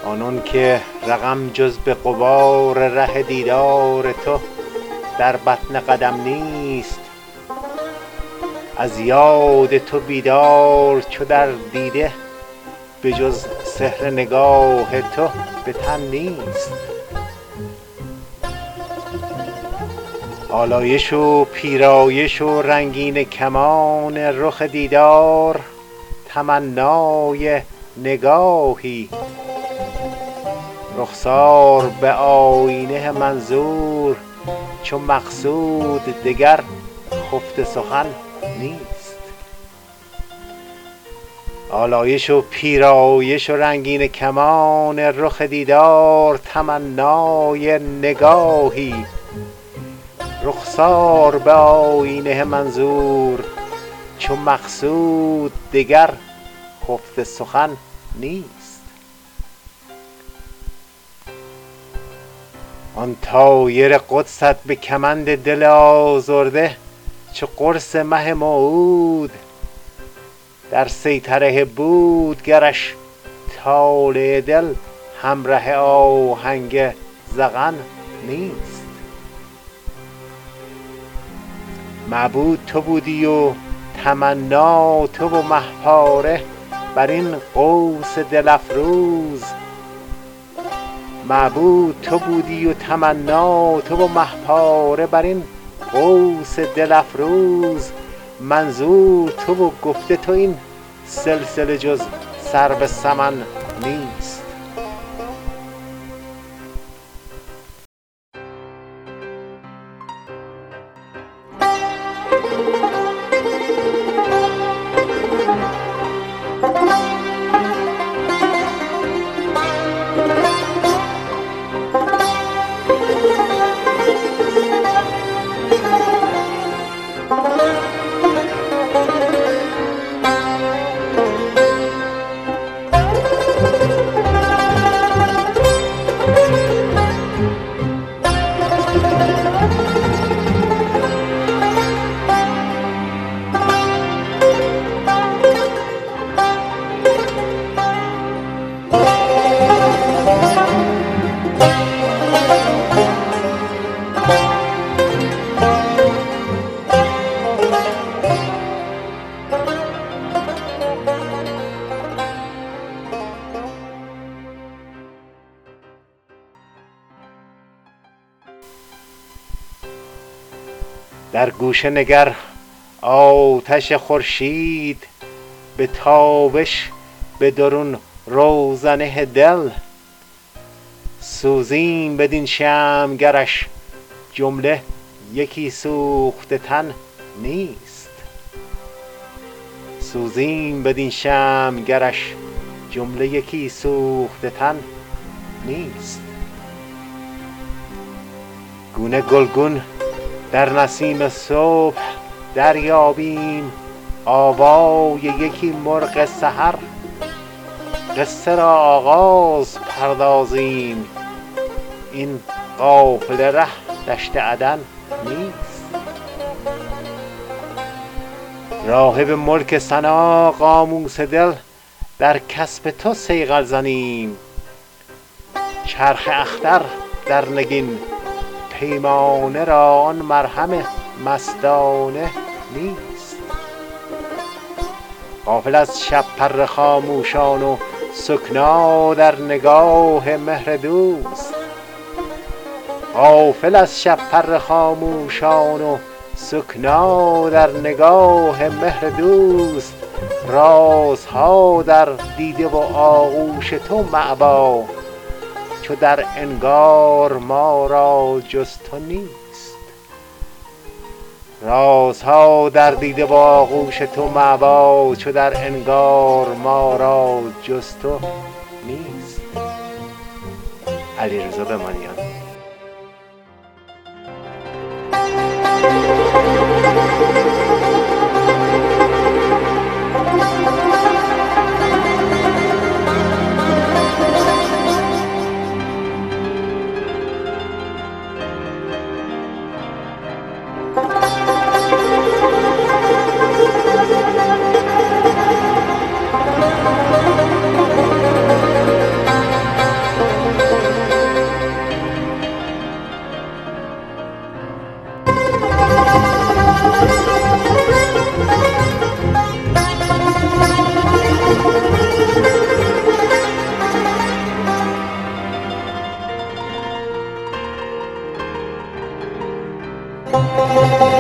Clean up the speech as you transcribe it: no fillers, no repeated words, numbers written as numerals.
آنان که رقم جز به غبار ره دیدار تو در بطن قدم نیست، از یاد تو بیدار چو در دیده به جز سحر نگاه تو به تن نیست. آلایش و پیرایش و رنگین کمان رخ دیدار تمنای نگاهی، رخسار به آیینه منظور چو مقصود دگر خفته سخن نیست. آلایش و پیرایش و رنگین کمان رخ دیدار تمنای نگاهی، رخسار به آیینه منظور چو مقصود دگر خفته سخن نیست. آن طایر قدست به کمند دل آزرده چو قرص مه موعود، در سیطره بود گرش طالع دل همره آهنگ ذقن نیست. معبود تو بودی و تمنا تو و مه پاره بر این قوس دل افروز، معبود تو بودی و تمنا تو و مه پاره بر این قوس دل افروز، منظور تو و گفته تو این سلسله جز سرو سمن نیست. در گوشه نگر آتش خورشید به تابش به درون روزنه دل، سوزیم بدین شمعگرش جمله یکی سوخته تن نیست. سوزیم بدین شمعگرش جمله یکی سوخته تن نیست. گونه گلگون در نسیم صبح دریابیم آوای یکی مرغ سحر، قصه را آغاز پردازیم این قافله ره دشت عدن نیست. راهب ملک ثنا قاموس دل در کسب تو صیقل زنیم، چرخ اختر در نگین پیمانه را آن مرهم مستانه نیست. غافل از شب پر خاموشان و سکنا در نگاه مهر دوست، غافل از شب پر خاموشان و سکنا در نگاه مهر دوست، رازها در دیده و آغوش تو مأوا چو در انگار ما را جز تو نیست. رازها در دیده و آغوش تو مأوا چو در انگار ما را جز تو نیست. علیرضا بمانیان. شد.